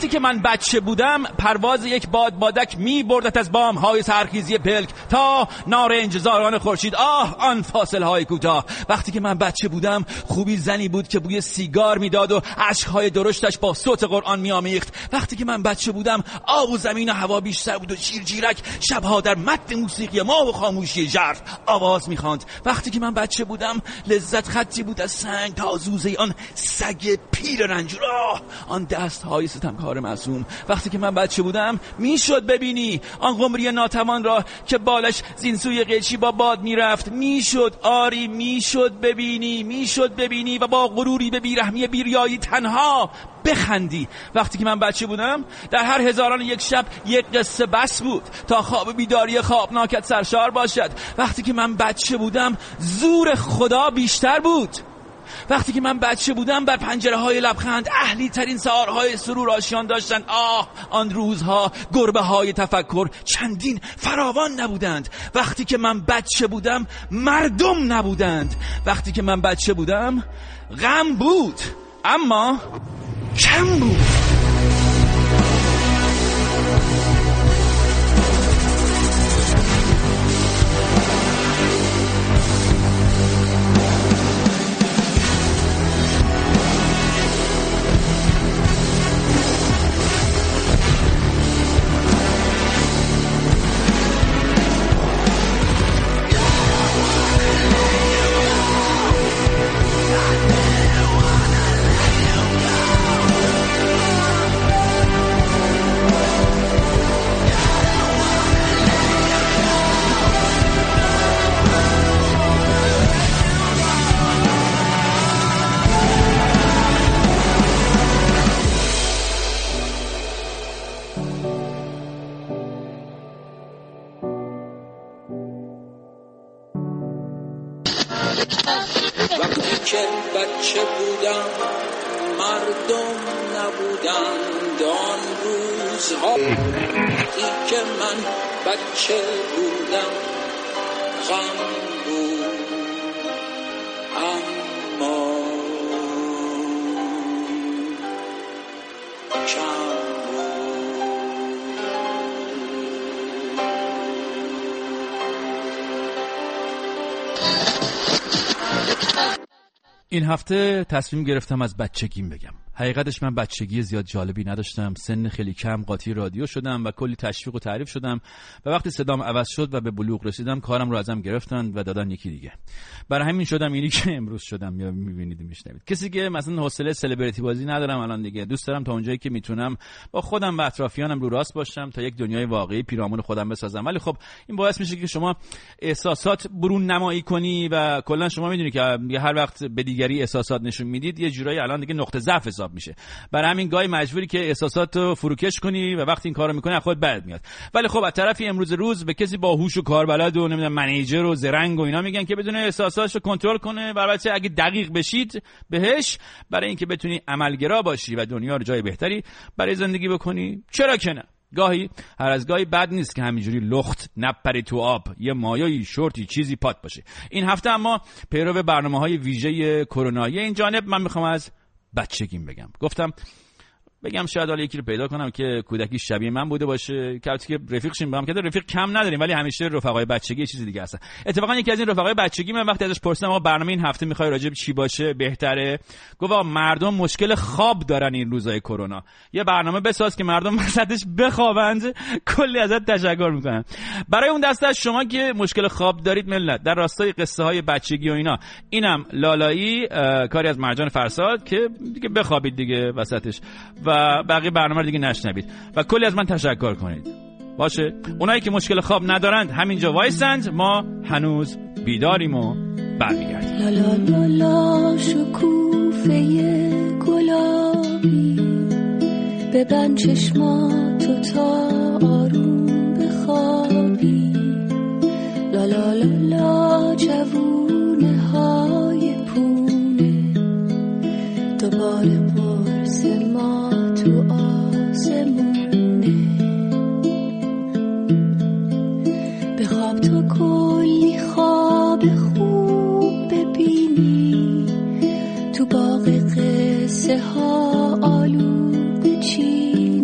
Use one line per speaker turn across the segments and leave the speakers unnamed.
وقتی که من بچه بودم پرواز یک بادک می بردت از بام های سرخیزی پلک تا نارنج زاران خورشید. آن فاصله های کوتاه. وقتی که من بچه بودم خوبی زنی بود که بوی سیگار میداد و اشک‌های درشتش با صوت قرآن میآمیخت. وقتی که من بچه بودم آب و زمین و هوا بیشتر بود و جیرجیرک شبها در مد موسیقی ما و خاموشی ژرف آواز میخواند. وقتی که من بچه بودم لذت خطی بود از سنگ تا زوزه آن سگ پیر رنجور، آن دست‌های ستمکار معصوم. وقتی که من بچه بودم میشد ببینی آن قمری ناتوان را که بالش زین سوی قیچی با باد میرفت. میشد ببینی و با غروری به بیرحمی بیریایی تنها بخندی. وقتی که من بچه بودم در هر هزاران یک شب یک قصه بس بود تا خواب بیداری خوابناکت سرشار باشد. وقتی که من بچه بودم زور خدا بیشتر بود. وقتی که من بچه بودم بر پنجره های لبخند اهلی ترین سحرهای سرور آشیان داشتند. آن روزها گربه های تفکر چندین فراوان نبودند. وقتی که من بچه بودم مردم نبودند. وقتی که من بچه بودم غم بود اما کم بود.
وقتی که بچه بودم مردم نبودند. آن روزها وقتی که من بچه بودم غم بود اما کم بود.
این هفته تصمیم گرفتم از بچگیم بگم. حقیقتش من بچگی زیاد جالبی نداشتم. سن خیلی کم قاطی رادیو شدم و کلی تشویق و تعریف شدم و وقتی صدام عوض شد و به بلوغ رسیدم کارم رو ازم گرفتن و دادن یکی دیگه. برای همین شدم اینی که امروز شدم یا می‌بینید میشنوید. کسی که مثلا حوصله سلبریتی بازی ندارم الان دیگه. دوست دارم تا اونجایی که میتونم با خودم و اطرافیانم رو راست باشم تا یک دنیای واقعی پیرامون خودم بسازم. ولی خب این باعث میشه که شما احساسات برون نمایی کنی و کلا شما میدونی که هر وقت به دیگری احساسات نشون میدید یه جورایی الان دیگه نقطه ضعف حساب میشه. برای همین گاهی مجبوری که احساساتو فروکش کنی و وقتی این کارو میکنی خود بد میاد. ولی خب از طرفی امروز روز به کسی با هوش و کاربلد و نمیدونم منیجر و زرنگ و اینا میگن که بدون احساساتشو کنترل کنه. البته اگه دقیق بشید بهش برای اینکه بتونی عملگرا باشی و دنیا رو جای بهتری برای زندگی بکنی چرا که نه. گاهی هر از گاهی بد نیست که همینجوری لخت نپری تو آب، یه مایه‌ای شورتی چیزی پات باشه. این هفته اما پیرو برنامه‌های ویژه کرونایی این جانب من میخوام از بچگیم گفتم بگم شاید حالا یکی رو پیدا کنم که کودکی شبیه من بوده باشه که رفیق شیم با هم. که رفیق کم نداریم ولی همیشه رفقای بچگی چیز دیگه هستن. اتفاقا یکی از این رفقای بچگی من وقتی ازش پرسیدم آقا برنامه این هفته میخوای راجع به چی باشه بهتره، گفت مردم مشکل خواب دارن این روزای کرونا، یه برنامه بساز که مردم وسطش بخوابند. کلی ازت تشکر میکنم. برای اون دسته از شما که مشکل خواب دارید ملت در راستای قصه های بچگی و اینا، اینم لالایی کاری از مرجان فرساد که دیگه بخوابید دیگه وسطش و بقیه برنامه رو دیگه نشنوید و کلی از من تشکر کنید. باشه اونایی که مشکل خواب ندارند همینجا وایسند، ما هنوز بیداریم و برمیگردیم.
لا لا لا لا شکوفه گلابی ببند چشماتو تا آروم بخوابی. لا لا لا لا جوونه های پونه دوباره برس ما تو آسمونه. بخواب تا کلی خواب خوب ببینی تو باغ قصه ها آلو بچینی.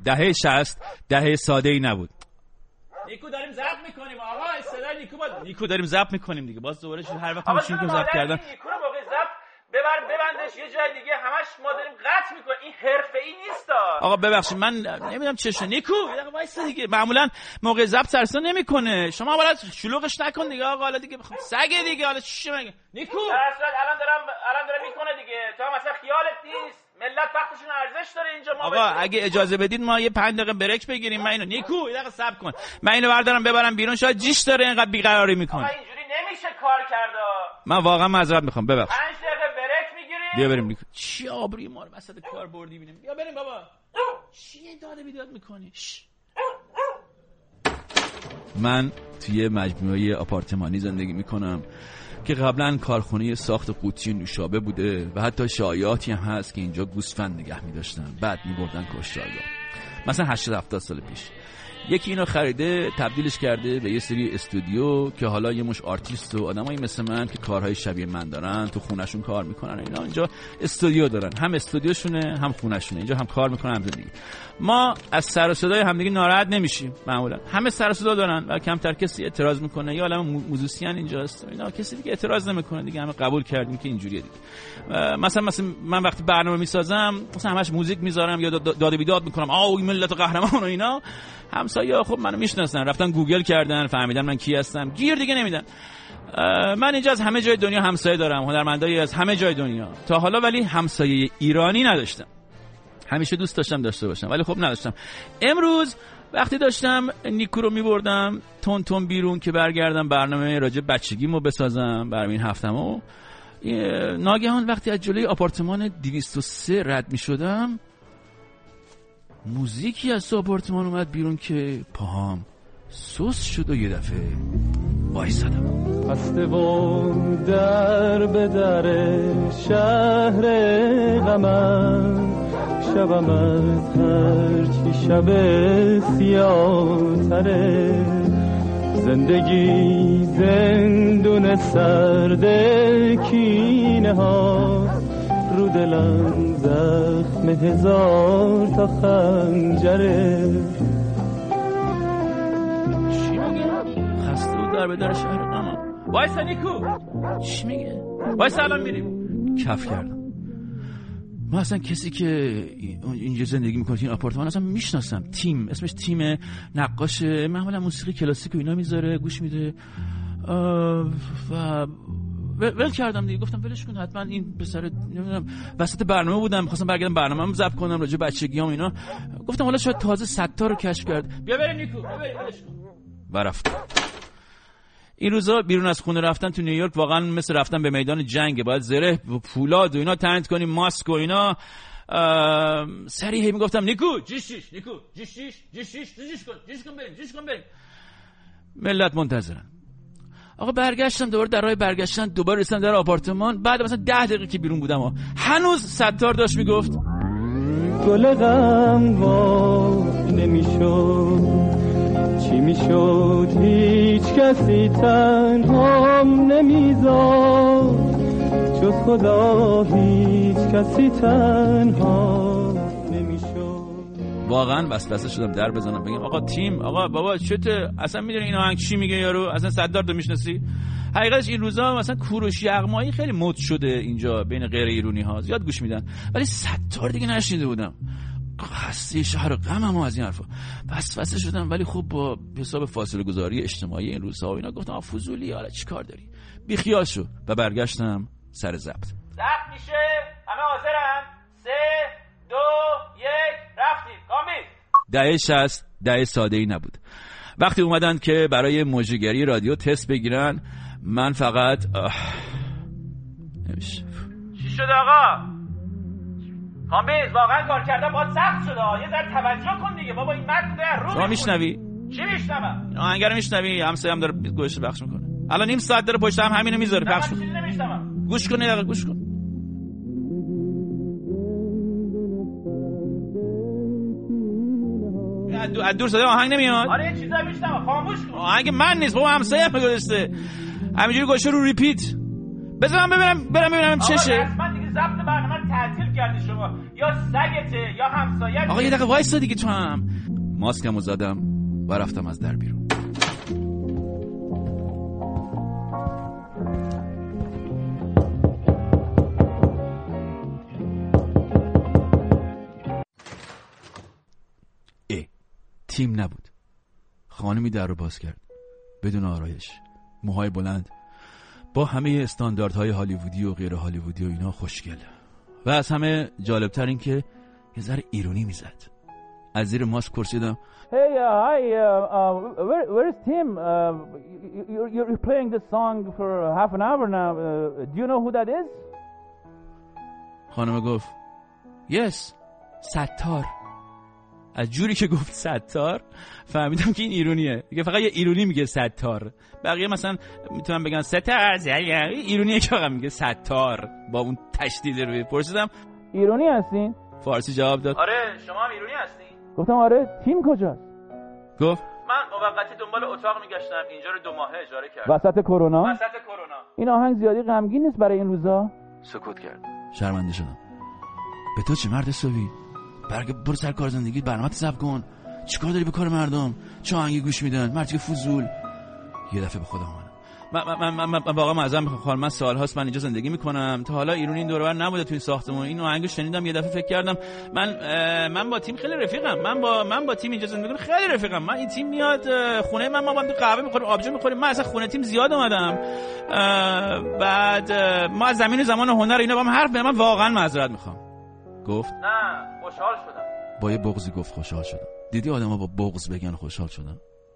دهه 60 دهه ساده‌ای نبود. نیکو داریم ضبط میکنیم آقا، صدای نیکو بود. نیکو داریم ضبط میکنیم دیگه. باز دوباره هر وقت میشیم که ضبط کردن
نیکو رو موقع ضبط ببندش یه جای دیگه، همش ما داریم قطع میکنیم. این حرفه‌ای نیست.
آقا ببخشید من نمیدونم چشه. نیکو یه وایس دیگه، معمولا موقع ضبط سرسا نمیکنه، شما بالا شلوغش نکن دیگه آقا. حالا دیگه سگ دیگه، حالا چی مگه نیکو؟
الان داره میکنه دیگه. تو مثلا خیالت نیست ملت وقتشون ارزش داره اینجا. ما
آقا اگه اجازه بدید ما یه 5 دقیقه بریک بگیریم. من اینو نیکو یه دقیقه صبر کن، من اینو بردارم ببرم بیرون، شاید جیش داره اینقدر بیقراری میکنه.
آقا اینجوری نمیشه کار کرد.
من واقعا معذرت میخوام، ببخش.
5 دقیقه بریک میگیریم.
بیا بریم نیکو. چی آبروی ما رو وسط کار بردی ببینیم. بیا بریم بابا. چی داده بیداد میکنی؟ من توی مجموعه آپارتمانی زندگی میکنم که قبلا کارخونه ساخت قوطی نوشابه بوده و حتی شایعاتی هم هست که اینجا گوسفند نگه می‌داشتن، بعد می‌بردن کشتارگاه. مثلا 80-70 سال پیش یکی اینو خریده تبدیلش کرده به یه سری استودیو که حالا یه مش آرتیست و آدمایی مثل من که کارهای شبیه من دارن تو خونه‌شون کار میکنن. اینا اینجا استودیو دارن، هم استودیوشونه هم خونه‌شونه، اینجا هم کار میکنن هم زندگی. ما از سر و صدای همدیگه ناراحت نمیشیم، معمولا همه سر و صدا دارن و کمتر کسی اعتراض میکنه. یا عالم موزیسین اینجاست، اینا کسی دیگه اعتراض نمیکنه دیگه، همه قبول کردیم که اینجوریه دیگه. مثلا من وقتی برنامه میسازم مثلا همش موزیک میذارم یا داد و بیداد میکنم، این ملت قهرمان و اینا. همسایه‌ها خب منو میشناسن، رفتن گوگل کردن، فهمیدن من کی هستم، گیر دیگه نمیدن. من اینجا از همه جای دنیا همسایه دارم، هنرمندایی از همه جای دنیا تا حالا، ولی همسایه ایرانی نداشتم. همیشه دوست داشتم داشته باشم ولی خب نداشتم. امروز وقتی داشتم نیکو رو میبردم تون بیرون که برگردم برنامه راجع بچگیمو بسازم برای این هفتمو، ناگهان وقتی از جلوی آپارتمان 203 رد میشدم موزیکی از آپارتمان اومد بیرون که پاهام سوس شد و یه دفعه وایسادم.
بسته و در به در شهر غمم، شبم از هرچی شب سیاه تره، زندگی زندون سرد کینه ها، رو دلم زخم هزار تا خنجره.
چی میگه؟ خسته و در به در شهر غمم. وایسا نیکو. چی میگه؟ وایسا الان میریم. کف کردم. من اصلا کسی که اینجا زندگی میکنه این آپارتمان اصلا میشناسم. تیم، اسمش تیم نقاشه، معمولا موسیقی کلاسیک و اینا میذاره، گوش میده و ول کردم دیگه. گفتم ولش کن، حتما این پسر نمیدونم وسط برنامه بودم، می‌خواستم برگردم برنامه‌ام ضبط کنم راجع بچگیام اینا. گفتم حالا شاید تازه ستار رو کشف کرد. بیا بریم نیکو، بیا بریم ولش کن. و رفتم. این روزا بیرون از خونه رفتن تو نیویورک واقعا مثل رفتن به میدان جنگه. باید زره و پولاد و اینا تنت کنیم، ماسک و اینا. سریع میگفتم نیکو جیش نیکو جیش کن بریم. ملت منتظرن. آقا برگشتم دوباره در راه برگشتن، دوباره رسیدم در آپارتمان. بعد مثلا 10 دقیقه که بیرون بودم هنوز ستار داشت میگفت
گل غم وا نمیشد، چی میشد هیچ کسی تنهام نمیذاشت، جز خدا هیچ کسی تنها نمیشد.
واقعا وسوسه شدم در بزنم بگم آقا تیم، آقا بابا چته، اصلا میدونی این آهنگ چی میگه یارو، اصلا صدار تو میشناسی؟ حقیقتش این روزا مثلا کوروش یغمایی خیلی مد شده اینجا بین غیر ایرانی ها، زیاد گوش میدن، ولی صدار دیگه نشنیده بودم. خسته شهر غمم از این حرفا وسوسه شدم. ولی خب با حساب فاصله گذاری اجتماعی این روزها و اینا گفتم فضولی، حالا چیکار داری، بی خیال شو و برگشتم سر ضبط.
ضبط میشه، همه حاضرن؟ 3 2 1 رفتیم. کامل.
دهه 60 دهه ساده‌ای نبود. وقتی اومدن که برای مجریگری رادیو تست بگیرن، من فقط نمیشه.
چی شد آقا؟ کامبیز واقعا کار کردن باید سخت شده، یه ذره توجه کن دیگه بابا. این متن در رو
شما میشنوی؟
چی میشنوم؟
آهنگ رو میشنوی؟ همسایه هم داره گوش پخش میکنه. الان نیم ساعت داره پشت هم همینو میذاره پخش میکنه. گوش کن دقیقه گوش کن. از دور صدای آهنگ نمیاد.
آره یه چیزایی میشنوم، خاموش کن.
آهنگ من نیست بابا، همسایه هم گذاشته همینجوری گوشه رو ریپیت. بذار من ببینم چشه.
من دیگه ضبط برنامه تعطیل کردی شما؟ یا سگته یا همسایت؟
آقا یه دقیقه وایسا دیگه تو هم. ماسکمو زدم و رفتم از در بیرون. تیم نبود. خانمی در رو باز کرد بدون آرایش، موهای بلند، با همه استانداردهای هالیوودی و غیر هالیوودی و اینا خوشگل، و از همه جالبتر این که یه ذره ایرونی میزد. از زیر ماسک پرسیدم
Hey, hi, where is Tim? You're playing this song for half an hour now. Do you know who that is?
خانم گفت Yes, ستار. از جوری که گفت ستار فهمیدم که این ایرونیه. دیگه فقط یه ایرونی میگه ستار. بقیه مثلا میتونن بگن ستار، ایرونیه که فقط میگه ستار با اون تشدید روی. پرسیدم
ایرونی هستین؟
فارسی جواب داد
آره. شما هم ایرونی هستین؟ گفتم آره. تیم کجاست؟
گفت
من موقتی دنبال اتاق میگشتم، اینجا رو 2 ماهه اجاره کردم. وسط کرونا؟ این آهنگ زیادی غمگین نیست برای این روزا؟
سکوت کرد. شرمنده شدم. به تو چه مرد حسابی؟ برو سر کار زندگی، برنامه‌ت ضبط کن. چیکار داری به کار مردم؟ چه آهنگی گوش میدن؟ مردی فضول. یه دفعه به خودم اومدم. من واقعا معذرت میخوام خانم، من سال‌هاست من اینجا زندگی میکنم، تا حالا ایرون این دور و بر نبوده تو این ساختمون. این آهنگو شنیدم، یه دفعه فکر کردم من با تیم خیلی رفیقم. من با تیم اینجا زندگی میکنم، خیلی رفیقم. من این تیم میاد خونه من، ما با هم قهوه میخوریم، آبجو میخوریم. من اصلا خونه تیم زیاد اومدم. بعد ما از زمین و زمان و هنر اینا با هم حرف من واقعا معذرت میخوام. گفت
نه خوشحال شدم.
با یه بغضی گفت خوشحال شدم. دیدی آدم‌ها با بغض بگن خوشحال شدم.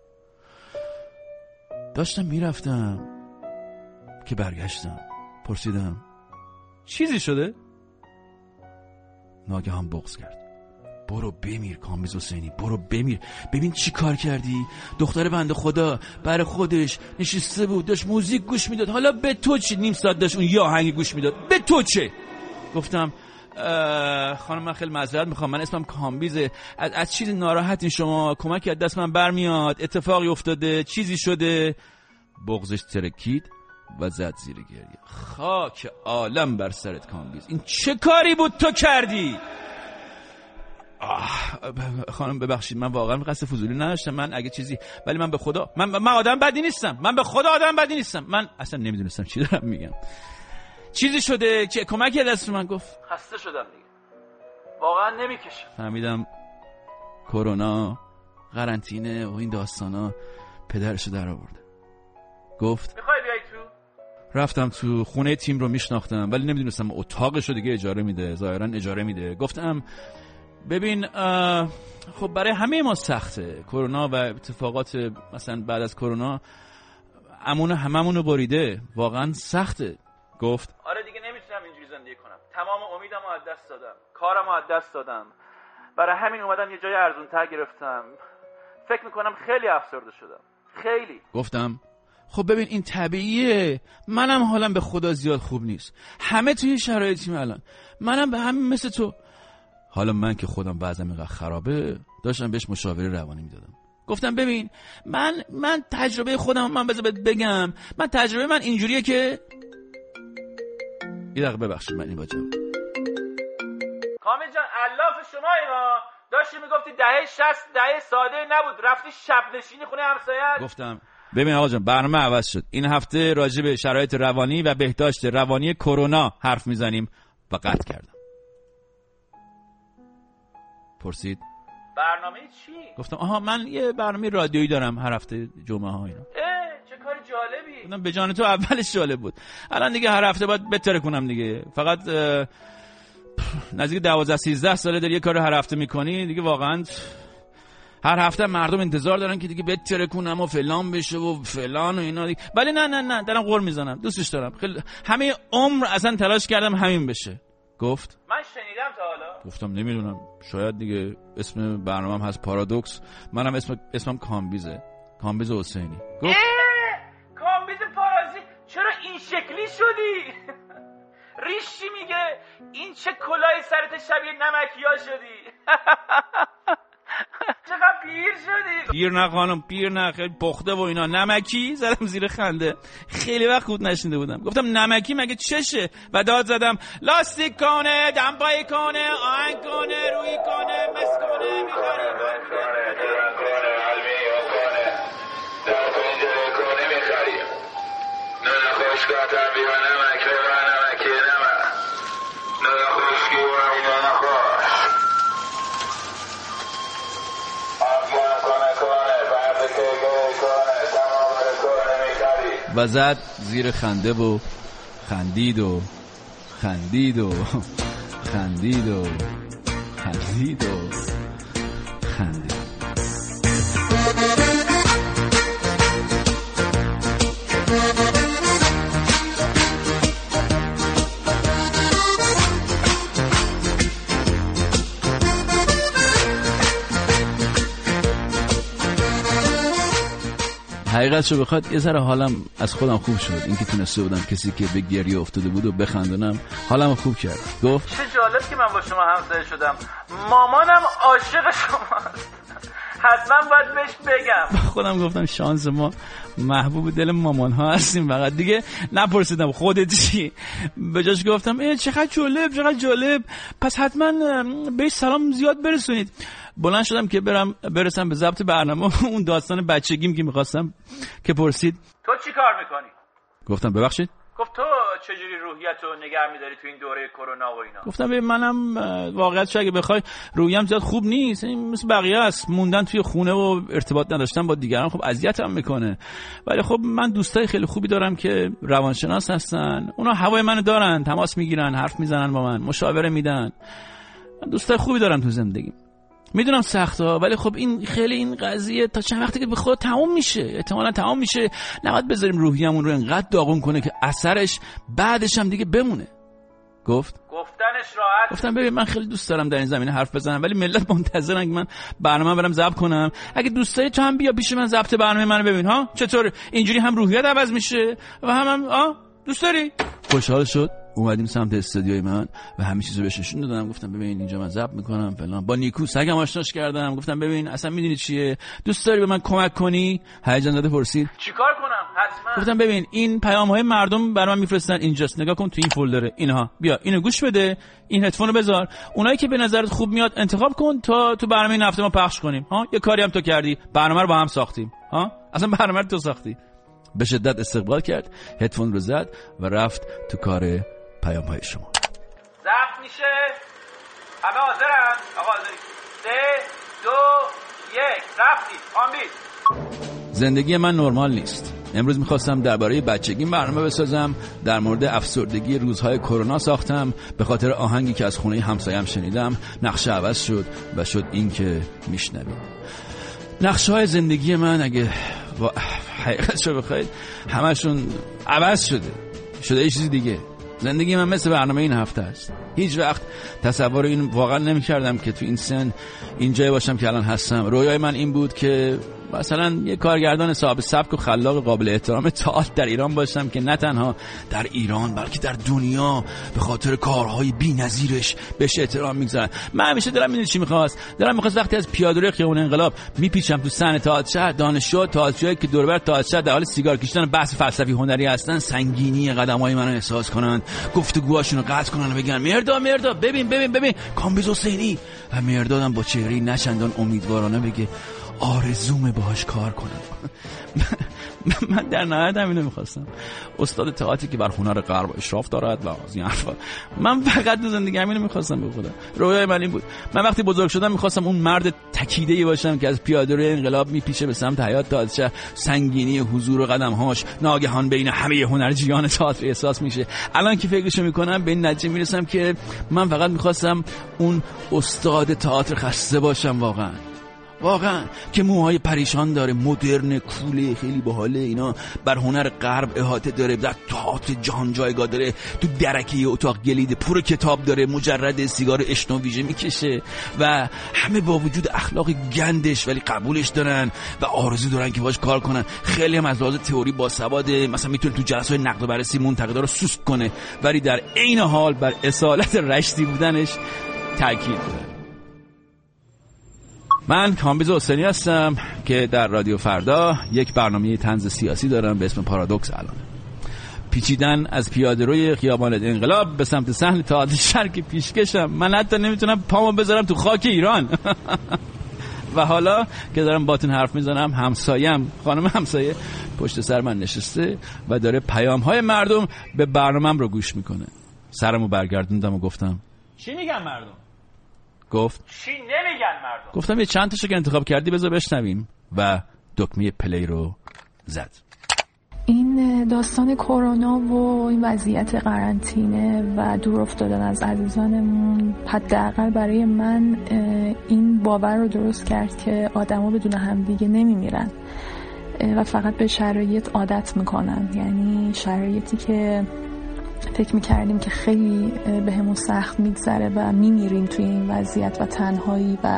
داشتم میرفتم که برگشتم. پرسیدم چیزی شده؟ ناگهان بغض کرد. برو بمیر کامبیز حسینی، برو بمیر. ببین چی کار کردی. دختر بنده خدا برای خودش نشسته بود، داشت موزیک گوش میداد. حالا به تو چی؟ نیم ساعت داشت اون یه آهنگ گوش میداد، به تو چه؟ گفتم خانم من خیلی معذرت میخوام، من اسمم کامبیزه. از چیزی ناراحتین شما؟ کمکی از دست من برمیاد؟ اتفاقی افتاده؟ چیزی شده؟ بغضش ترکید و زد زیر گریه. خاک عالم بر سرت کامبیز، این چه کاری بود تو کردی؟ خانم ببخشید، من واقعا قصد فضولی نداشتم. من اگه چیزی، ولی من به خدا من آدم بدی نیستم. من به خدا آدم بدی نیستم. من اصلا نمیدونستم چی دارم میگم. چیزی شده که کمکی دست من؟ گفت
خسته شدم دیگه، واقعا نمیکشم.
فهمیدم کرونا، قرنطینه و این داستانا پدرشو در آورده. گفت
میخوای بیای تو؟
رفتم تو. خونه تیم رو میشناختم ولی نمیدونستم اتاقشو دیگه اجاره میده، ظاهرا اجاره میده. گفتم ببین خب برای همه ما سخته کرونا و اتفاقات مثلا بعد از کرونا، هممونو بریده، واقعا سخته. گفت
آره دیگه نمیتونم اینجوری زندگی کنم. تمام امیدمو از دست دادم، کارمو از دست دادم. برای همین اومدم یه جای ارزون‌تر گرفتم. فکر میکنم خیلی افسرده شدم، خیلی.
گفتم خب ببین این طبیعیه، منم حالم به خدا زیاد خوب نیست، همه توی شرایطیم الان، منم به همین مثل تو. حالا من که خودم وضعم اینقدر خرابه داشتم بهش مشاوره روانی میدادم. گفتم ببین من تجربه خودم، من بگم من تجربه من اینجوریه که یه دقیقه ببخشید من این با جواب.
کامل جان الاف شما اینا داشتی میگفتی دهه 60 دهه ساده نبود، رفتی شب نشینی خونه همسایه‌ات.
گفتم ببین آقا جان برنامه عوض شد. این هفته راجع به شرایط روانی و بهداشت روانی کرونا حرف میزنیم و قطع کردم. پرسید
برنامه چی؟
گفتم آها من یه برنامه رادیویی دارم هر هفته جمعه ها اینا.
چه کار جالبی.
گفتم به جان تو اولش جالب بود، الان دیگه هر هفته باید بهتر کنم دیگه. فقط نزدیک 12-13 ساله داری یه کار هر هفته میکنی دیگه، واقعا هر هفته مردم انتظار دارن که دیگه بهتر کنم و فلان بشه و فلان و اینا دیگه. ولی نه دارم قول میزنم، دوستش دارم خیلی، همه عمر اصلا تلاش کردم همین بشه. گفت
من شنیدم تا حالا.
گفتم نمیدونم، شاید دیگه اسم برنامه‌ام هست پارادوکس، منم اسمم کامبیزه، کامبیز حسینی. گفت
کامبیز پارازیت چرا این شکلی شدی؟ ریشی میگه این چه کلاهی سرت شبیه نمکیا شدی. چقدر پیر شدی.
پیر نه خانم، پیر نه، خیلی پخته و اینا. نمکی زدم زیر خنده. خیلی وقت خود نشنیده بودم. گفتم نمکی مگه چشه؟ و داد زدم لاستیک کنه، دمپایی کنه، آهنگ کنه، روی کنه، مس کنه، میخوری و زد زیر خنده و خندید و خندید و خندید و خندید و خندید. حقیقتشو بخواد یه ذره حالم از خودم خوب شد، اینکه تونسته بودم کسی که به گریه افتاده بود و بخندونم حالم خوب کرد. گفت
چه جالب که من با شما همسایه شدم، مامانم عاشق شماست، حتما باید بهش بگم.
خودم گفتم شانس ما محبوب دل مامان ها هستیم. فقط دیگه نپرسیدم خودت چی، به جاش گفتم چقدر جالب چقدر جالب، پس حتما بهش سلام زیاد برسونید. بلند شدم که برسم به ضبط برنامه اون داستان بچگیم که میخواستم که پرسید
تو چی کار میکنی؟
گفتم ببخشید.
گفت تو چجوری روحیتو نگه میداری تو این دوره کرونا و اینا؟
گفتم ببین منم واقعیتش اگه بخوای روحیم زیاد خوب نیست، مثل بقیه است، موندن توی خونه و ارتباط نداشتن با دیگران خب اذیتم میکنه، ولی خب من دوستای خیلی خوبی دارم که روانشناس هستن، اونا هوای منو دارن، تماس میگیرن، حرف میزنن با من، مشاوره میدن. من دوستای خوبی دارم تو زندگیم. میدونم سخته ولی خب این قضیه تا چند وقتی که به خود تموم میشه، احتمالاً تموم میشه، نباید بذاریم روحیه‌مون رو انقدر داغون کنه که اثرش بعدش هم دیگه بمونه. گفتنش
راحت.
گفتم ببین من خیلی دوست دارم در این زمینه حرف بزنم، ولی ملت منتظرن که من برنامه برم ضبط کنم. اگه دوست داری تو هم بیا پیش من ضبط برنامه منو ببین ها، چطور اینجوری هم روحیت عوض میشه و هم دوست داری؟ خوشحال شد. اومدیم سمت استودیوی من و همه چیزو بهش نشون دادم. گفتم ببین اینجا من ضبط میکنم فلان، با نیکو سگم آشناش کردم. گفتم ببین اصلا میدونی چیه، دوست داری به من کمک کنی؟ هیجان زده پرسید
چیکار کنم؟ حتما.
گفتم ببین این پیام‌های مردم برام میفرستن اینجاست، نگاه کن تو این فولدره اینها، بیا اینو گوش بده، این هدفونو بذار، اونایی که به نظرت خوب میاد انتخاب کن تا تو برنامه این هفته ما پخش کنیم. ها یه کاری هم تو کردی، برنامه رو با هم ساختیم. ها اصلا برنامه رو تو ساختی. به شدت استقبال کرد، هدفون رو زد و رفت تو کار پیام‌های شما.
ضبط میشه. همه حاضرن؟ آقا حاضری. 3 2 1 رفتید. آمید.
زندگی من نرمال نیست. امروز میخواستم درباره بچگیم برنامه بسازم. در مورد افسردگی روزهای کرونا ساختم. به خاطر آهنگی که از خونه همسایم شنیدم نقشه عوض شد و شد این که میشنوید. نقشه‌های زندگی من اگه حقیقتش رو بخواید همشون عوض شده یه چیزی دیگه. زندگی من مثل برنامه این هفته است. هیچ وقت تصور این واقعا نمی‌کردم که تو این سن اینجای باشم که الان هستم. رویای من این بود که مثلا یه کارگردان صاحب سبک و خلاق قابل احترام تئاتر در ایران باشم که نه تنها در ایران بلکه در دنیا به خاطر کارهای بی‌نظیرش بهش احترام می‌گذارن. من همیشه دلم می‌دونی چی می‌خواست وقتی از پیاده‌روی خیابون انقلاب میپیچم تو صحنه تئاتر شهر، دانشجو تئاترایی که دور و بر تئاتر شهر در حال سیگار کشیدن و بحث فلسفی هنری هستن سنگینی قدم‌های منو احساس کنن، گفتگوهاشون رو قطع کنن و بگن مرداد ببین کامبیز حسینی، و مردادم با چهره‌ای نچندان امیدوارانه بگه آرزومه باهاش کار کنم. من در نهایت همینو میخواستم، استاد تئاتری که بر هنر غرب اشراف دارد و از این حرفا. من فقط تو زندگی همینو میخواستم به خودم. رویای من این بود. من وقتی بزرگ شدم میخواستم اون مرد تکیده‌ای باشم که از پیاده‌روی انقلاب میپیچه به سمت حیاط تئاتر، سنگینی حضور و قدم‌هاش ناگهان بین همه هنرجویان تئاتر احساس میشه. الان که فکرشو میکنم به این نتیجه میرسم که من فقط میخواستم اون استاد تئاتر خسته باشم، واقعا که موهای پریشان داره، مدرن، کوله، خیلی باحاله، اینا بر هنر غرب احاطه داره، در تئاتر جهان جایگاه داره، تو درکه اتاق گلید پر کتاب داره، مجرد سیگار اشنا ویژه میکشه و همه با وجود اخلاق گندش ولی قبولش دارن و آرزو دارن که باهاش کار کنن. خیلی هم از لحاظ تئوری باسواده، مثلا میتونه تو جلسات نقد و بررسی منتقدا رو سوسک کنه ولی در عین حال بر اصالت رشتی بودنش تاکید داره. من کامبیز حسینی هستم که در رادیو فردا یک برنامه طنز سیاسی دارم به اسم پارادوکس. الان پیچیدن از پیاده‌روی خیابان انقلاب به سمت صحن تئاتر شرق پیشکشم. من حتی نمیتونم پامو بذارم تو خاک ایران. و حالا که دارم باتون حرف میزنم، همسایم خانم همسایه پشت سر من نشسته و داره پیام‌های مردم به برنامه‌ام رو گوش میکنه. سرمو برگردوندم و گفتم
چی میگن مردم؟
گفت
چی نمیگن مردم؟
گفتم یه چند تاشو که انتخاب کردی بذار بشنویم و دکمه پلی رو زد.
این داستان کرونا و این وضعیت قرنطینه و دور افتادن از عزیزانمون حداقل برای من این باور رو درست کرد که آدما بدون همدیگه نمیمیرن و فقط به شرایط عادت میکنن. یعنی شرایطی که فکر میکردیم که خیلی بهمون سخت میگذره و میمیریم توی این وضعیت و تنهایی و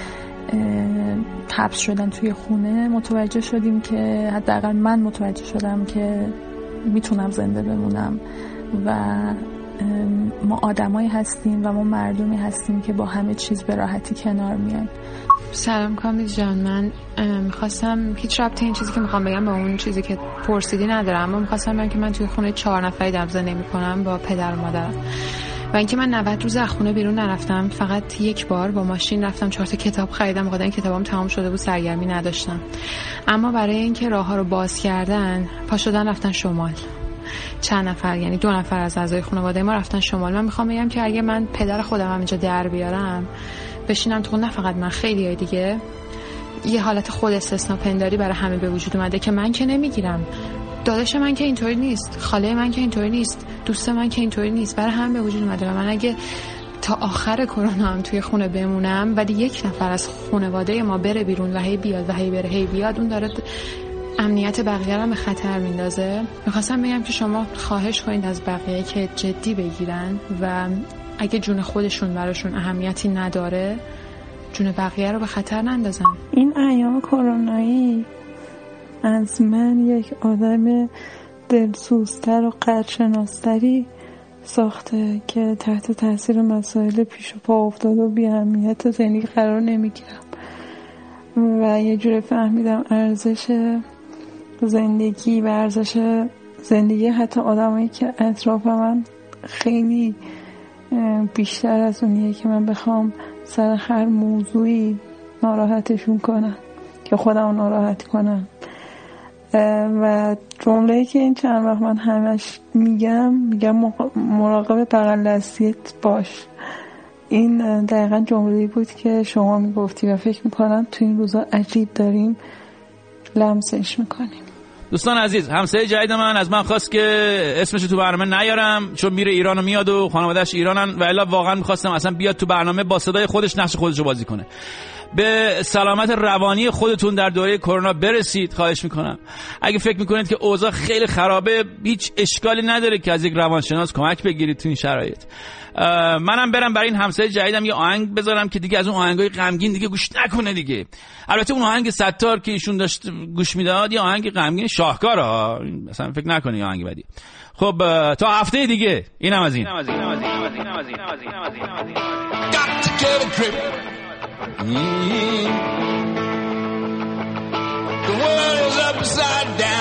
حبس شدن توی خونه، متوجه شدیم که حداقل من متوجه شدم که میتونم زنده بمونم و ما آدمایی هستیم و ما مردمی هستیم که با همه چیز به راحتی کنار میایم.
سلام کامیز جان، من میخواستم هیچ ربطی این چیزی که میخوام بگم با اون چیزی که پرسیدی ندارم، اما میخواستم بگم که من توی خونه 4 نفری دارم زندگی میکنم با پدر و مادرم و اینکه من 90 روز از خونه بیرون نرفتم. فقط یک بار با ماشین رفتم 4 تا کتاب خریدم، بخاطر این کتابام تمام شده بود، سرگرمی نداشتم. اما برای اینکه راه‌ها رو باز کردن پا شدن رفتن شمال. چند نفر، یعنی 2 نفر از اعضای خانواده ما رفتن شمال. من میخوام بگم که اگه من پدر خودم هم اینجا در بیارم بشینم تو، نه فقط من، خیلیای دیگه، یه حالت خود استثنا پنداری برای همه به وجود اومده که من که نمیگیرم، داداش من که اینطوری نیست، خاله من که اینطوری نیست، دوست من که اینطوری نیست، برای همه به وجود اومده. و من اگه تا آخر کرونا هم توی خونه بمونم ولی 1 نفر از خانواده ما بره بیرون و هی بیاد و هی بره هی بیاد، اون داره امنیت بقیه رو به خطر میندازه. میخواستم بگم که شما خواهش کنید از بقیه که جدی بگیرن و اگه جون خودشون براشون اهمیتی نداره جون بقیه رو به خطر نندازن.
این ایام کرونایی از من یک آدم دلسوزتر و قدرشناستری ساخته که تحت تاثیر مسائل پیش و پا افتاده و بی اهمیت زندگی قرار نمیگیرم و یه جوری فهمیدم ارزش زندگی و ارزش زندگی حتی آدمایی که اطراف من خیلی بیشتر از اونیه که من بخوام سر هر موضوعی ناراحتشون کنم که خودم ناراحت کنم. و جمله‌ای که این چند وقت من همش میگم مراقب بغل دستیت باش. این دقیقا جمله‌ای بود که شما میگفتی و فکر میکنم تو این روزا عجیب داریم لمسش میکنیم.
دوستان عزیز، همسایه جدید من از من خواست که اسمش تو برنامه نیارم چون میره ایران و میاد و خانواده‌اش ایرانن و الا واقعا میخواستم اصلا بیاد تو برنامه با صدای خودش نقش خودش رو بازی کنه. به سلامت روانی خودتون در دوره کرونا برسید خواهش میکنم. اگه فکر میکنید که اوضاع خیلی خرابه هیچ اشکالی نداره که از یک روانشناس کمک بگیرید تو این شرایط. منم برم برای این همسایه جدیدم یه آهنگ بذارم که دیگه از اون آهنگای غمگین دیگه گوش نکنه دیگه. البته اون آهنگ ستار که ایشون داشت گوش میداد یه آهنگ غمگین شاهکاره ها، مثلا فکر نکنی آهنگ بدی. خب تا هفته دیگه اینم از این.
The world is upside down.